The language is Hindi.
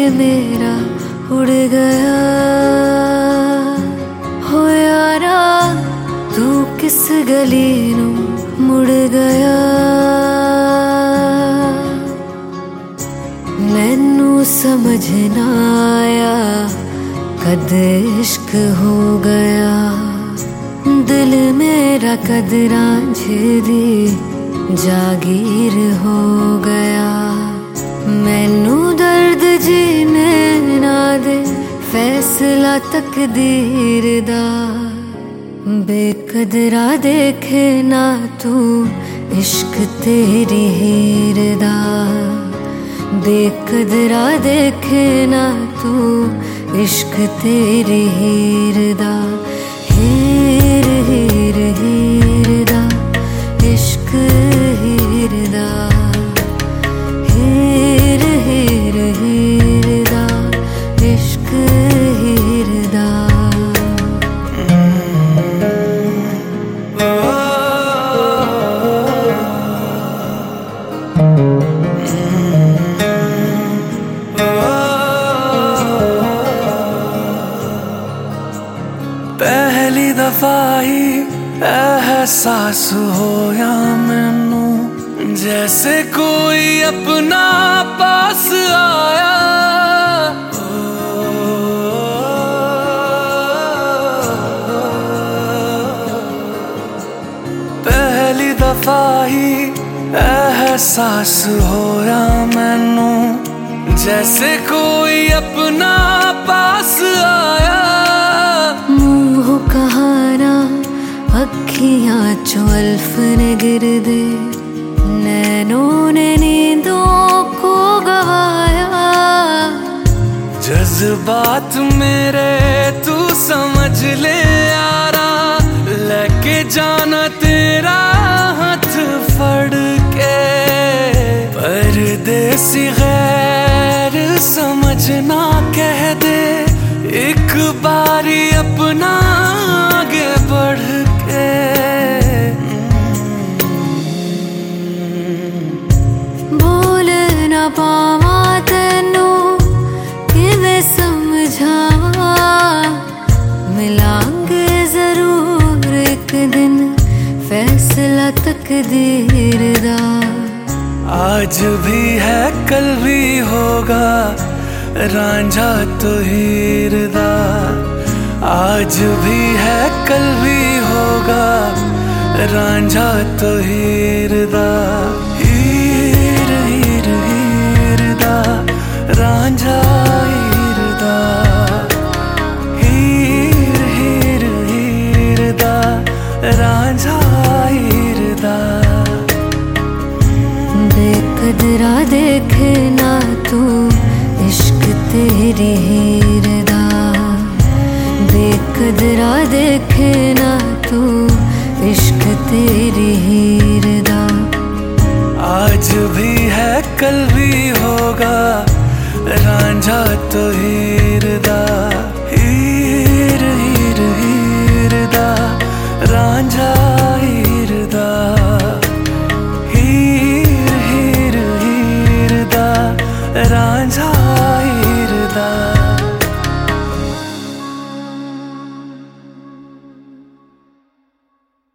मेरा उड़ गया। हो यारा तू किस गली नू मुड़ गया। मैनू समझ ना आया कद इश्क हो गया। दिल मेरा कद रांझदी जागीर हो गया। मैनू दर्द जीने ना दे फैसला तकदीर दा। बेकदरा देखे ना तू इश्क तेरी हीर दा। बेकदरा देखे ना तू इश्क तेरी हीर दा। हीर हीर हीर दा इश्क हीर दा। हीर हीर हीर दा इश्क हीर दा। पहली दफा ही एहसास होया मैनू जैसे कोई अपना पास आया। पहली दफा ही एहसास होया मैनू जैसे कोई अपना पास आया। मुँह कहाना अखियाँ चो अल्फ ने गिर दे। नैनों ने नींदों को गवाया। जज्बात मेरे तू समझ ले यारा। लेके जाना तेरा हाथ फड़ के। परदेसी गैर समझना कह दे एक बारी अपना आगे बढ़ के। बोल ना पावा तेनू किवें समझावा। मिलांगे जरूर एक दिन फैसला तकदीर दा। आज भी है कल भी होगा रांझा तो हीर दा। आज भी है कल भी होगा रांझा तो हीर दा। हीर हीर हीर दा रांझा हीर दा। हीर हीर हीर दा रांझा हीर दा। बेकदरा देखे ना तू इश्क तेरी हीर दा। बेकदरा देखे ना तू इश्क तेरी हीर दा। आज भी है कल भी होगा रांझा तो हीर दा। हीर हीर हीर दा रांझा हीर दा। हीर हीर हीर दा रांझा